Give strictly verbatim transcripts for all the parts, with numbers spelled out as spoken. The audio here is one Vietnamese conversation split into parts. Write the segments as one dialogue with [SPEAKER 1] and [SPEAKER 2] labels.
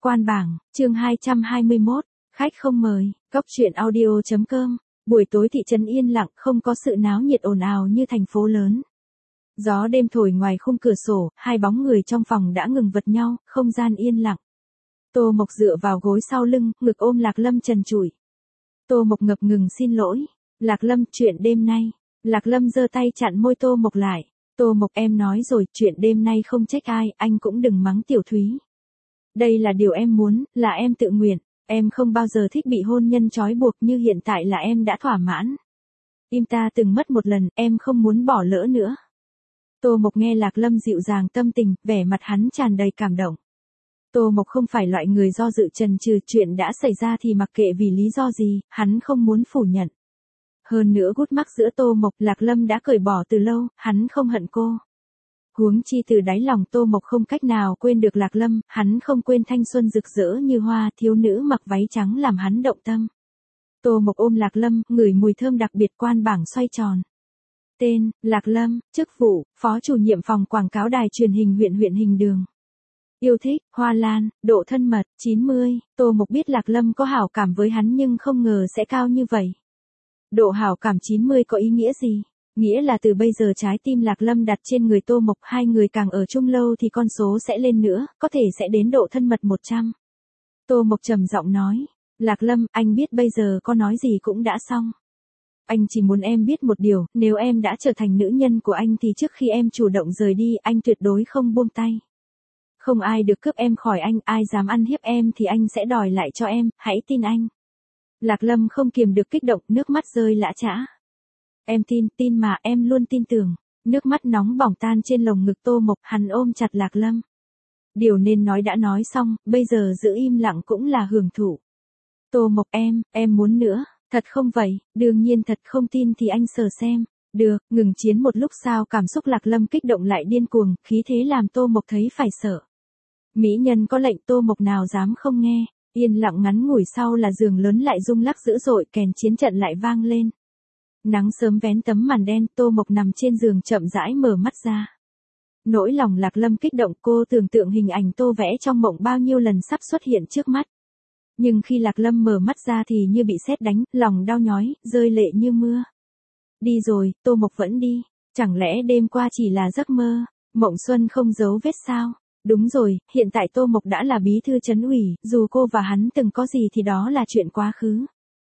[SPEAKER 1] Quan bảng, chương hai trăm hai mươi mốt, khách không mời, Cóc truyện audio chấm com. Buổi tối thị trấn yên lặng, không có sự náo nhiệt ồn ào như thành phố lớn. Gió đêm thổi ngoài khung cửa sổ, hai bóng người trong phòng đã ngừng vật nhau, không gian yên lặng. Tô Mộc dựa vào gối sau lưng, ngực ôm Lạc Lâm trần trụi. Tô Mộc ngập ngừng xin lỗi. Lạc Lâm, chuyện đêm nay. Lạc Lâm giơ tay chặn môi Tô Mộc lại. Tô Mộc, em nói rồi, chuyện đêm nay không trách ai, anh cũng đừng mắng Tiểu Thúy. Đây là điều em muốn, là em tự nguyện. Em không bao giờ thích bị hôn nhân trói buộc, như hiện tại là em đã thỏa mãn. Tim ta từng mất một lần, em không muốn bỏ lỡ nữa. Tô Mộc nghe Lạc Lâm dịu dàng tâm tình, vẻ mặt hắn tràn đầy cảm động. Tô Mộc không phải loại người do dự chần chừ, chuyện đã xảy ra thì mặc kệ vì lý do gì, hắn không muốn phủ nhận. Hơn nữa gút mắc giữa Tô Mộc, Lạc Lâm đã cởi bỏ từ lâu, hắn không hận cô. Huống chi từ đáy lòng Tô Mộc không cách nào quên được Lạc Lâm, hắn không quên thanh xuân rực rỡ như hoa, thiếu nữ mặc váy trắng làm hắn động tâm. Tô Mộc ôm Lạc Lâm, ngửi mùi thơm đặc biệt, quan bảng xoay tròn. Tên, Lạc Lâm, chức vụ, phó chủ nhiệm phòng quảng cáo đài truyền hình huyện huyện Hình Đường. Yêu thích, hoa lan, độ thân mật, chín mươi, Tô Mộc biết Lạc Lâm có hảo cảm với hắn nhưng không ngờ sẽ cao như vậy. Độ hảo cảm chín mươi có ý nghĩa gì? Nghĩa là từ bây giờ trái tim Lạc Lâm đặt trên người Tô Mộc, hai người càng ở chung lâu thì con số sẽ lên nữa, có thể sẽ đến độ thân mật một trăm. Tô Mộc trầm giọng nói, Lạc Lâm, anh biết bây giờ có nói gì cũng đã xong. Anh chỉ muốn em biết một điều, nếu em đã trở thành nữ nhân của anh thì trước khi em chủ động rời đi, anh tuyệt đối không buông tay. Không ai được cướp em khỏi anh, ai dám ăn hiếp em thì anh sẽ đòi lại cho em, hãy tin anh. Lạc Lâm không kiềm được kích động, nước mắt rơi lã chã. Em tin, tin mà, em luôn tin tưởng. Nước mắt nóng bỏng tan trên lồng ngực Tô Mộc, hắn ôm chặt Lạc Lâm. Điều nên nói đã nói xong, bây giờ giữ im lặng cũng là hưởng thụ. Tô Mộc, em, em muốn nữa, thật không vậy? Đương nhiên thật, không tin thì anh sờ xem. Được, ngừng chiến một lúc sau cảm xúc Lạc Lâm kích động lại điên cuồng, khí thế làm Tô Mộc thấy phải sợ. Mỹ nhân có lệnh, Tô Mộc nào dám không nghe. Yên lặng ngắn ngủi sau là giường lớn lại rung lắc dữ dội, kèn chiến trận lại vang lên. Nắng sớm vén tấm màn đen, Tô Mộc nằm trên giường chậm rãi mở mắt ra. Nỗi lòng Lạc Lâm kích động, cô tưởng tượng hình ảnh Tô vẽ trong mộng bao nhiêu lần sắp xuất hiện trước mắt. Nhưng khi Lạc Lâm mở mắt ra thì như bị sét đánh, lòng đau nhói, rơi lệ như mưa. Đi rồi, Tô Mộc vẫn đi. Chẳng lẽ đêm qua chỉ là giấc mơ, mộng xuân không dấu vết sao? Đúng rồi, hiện tại Tô Mộc đã là bí thư trấn ủy, dù cô và hắn từng có gì thì đó là chuyện quá khứ.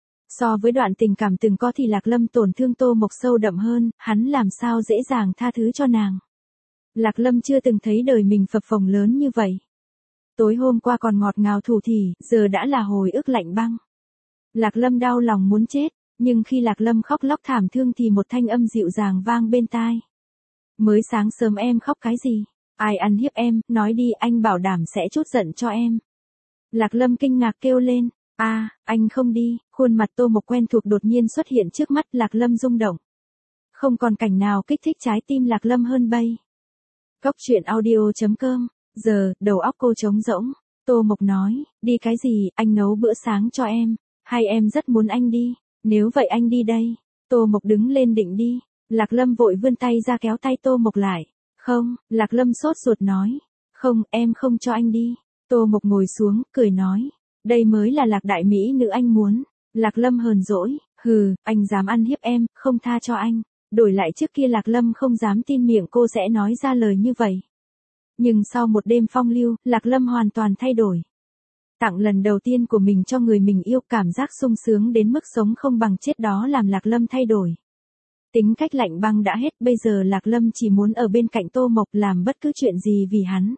[SPEAKER 1] So với đoạn tình cảm từng có thì Lạc Lâm tổn thương Tô Mộc sâu đậm hơn, hắn làm sao dễ dàng tha thứ cho nàng. Lạc Lâm chưa từng thấy đời mình phập phồng lớn như vậy. Tối hôm qua còn ngọt ngào thủ thỉ, giờ đã là hồi ức lạnh băng. Lạc Lâm đau lòng muốn chết, nhưng khi Lạc Lâm khóc lóc thảm thương thì một thanh âm dịu dàng vang bên tai. Mới sáng sớm em khóc cái gì? Ai ăn hiếp em, nói đi, anh bảo đảm sẽ trút giận cho em. Lạc Lâm kinh ngạc kêu lên, a, à, anh không đi. Khuôn mặt Tô Mộc quen thuộc đột nhiên xuất hiện trước mắt, Lạc Lâm rung động. Không còn cảnh nào kích thích trái tim Lạc Lâm hơn bây. Cóc truyện audio chấm com, giờ, đầu óc cô trống rỗng. Tô Mộc nói, đi cái gì, anh nấu bữa sáng cho em. Hay em rất muốn anh đi, nếu vậy anh đi đây. Tô Mộc đứng lên định đi, Lạc Lâm vội vươn tay ra kéo tay Tô Mộc lại. Không, Lạc Lâm sốt ruột nói. Không, em không cho anh đi. Tô Mộc ngồi xuống, cười nói. Đây mới là Lạc đại mỹ nữ anh muốn. Lạc Lâm hờn dỗi, hừ, anh dám ăn hiếp em, không tha cho anh. Đổi lại trước kia Lạc Lâm không dám tin miệng cô sẽ nói ra lời như vậy. Nhưng sau một đêm phong lưu, Lạc Lâm hoàn toàn thay đổi. Tặng lần đầu tiên của mình cho người mình yêu, cảm giác sung sướng đến mức sống không bằng chết đó làm Lạc Lâm thay đổi. Tính cách lạnh băng đã hết, bây giờ Lạc Lâm chỉ muốn ở bên cạnh Tô Mộc, làm bất cứ chuyện gì vì hắn.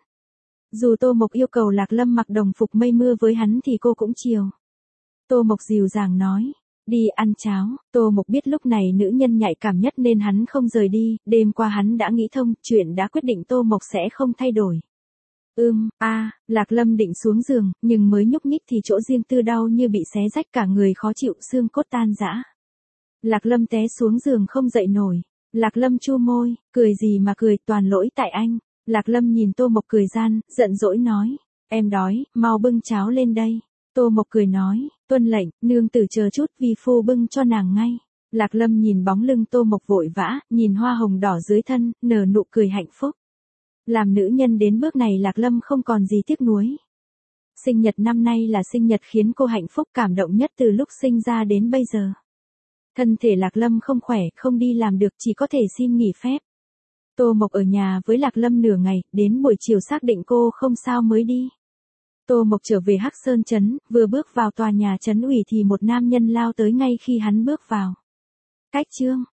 [SPEAKER 1] Dù Tô Mộc yêu cầu Lạc Lâm mặc đồng phục mây mưa với hắn thì cô cũng chiều. Tô Mộc dịu dàng nói, đi ăn cháo. Tô Mộc biết lúc này nữ nhân nhạy cảm nhất nên hắn không rời đi, đêm qua hắn đã nghĩ thông, chuyện đã quyết định Tô Mộc sẽ không thay đổi. Ưm, a, à, Lạc Lâm định xuống giường, nhưng mới nhúc nhích thì chỗ riêng tư đau như bị xé rách, cả người khó chịu, xương cốt tan rã. Lạc Lâm té xuống giường không dậy nổi. Lạc Lâm chu môi, cười gì mà cười, toàn lỗi tại anh. Lạc Lâm nhìn Tô Mộc cười gian, giận dỗi nói, em đói, mau bưng cháo lên đây. Tô Mộc cười nói, tuân lệnh, nương tử chờ chút, vi phu bưng cho nàng ngay. Lạc Lâm nhìn bóng lưng Tô Mộc vội vã, nhìn hoa hồng đỏ dưới thân, nở nụ cười hạnh phúc. Làm nữ nhân đến bước này Lạc Lâm không còn gì tiếc nuối. Sinh nhật năm nay là sinh nhật khiến cô hạnh phúc cảm động nhất từ lúc sinh ra đến bây giờ. Thân thể Lạc Lâm không khỏe, không đi làm được, chỉ có thể xin nghỉ phép. Tô Mộc ở nhà với Lạc Lâm nửa ngày, đến buổi chiều xác định cô không sao mới đi. Tô Mộc trở về Hắc Sơn Trấn, vừa bước vào tòa nhà trấn ủy thì một nam nhân lao tới ngay khi hắn bước vào. Cách Trương,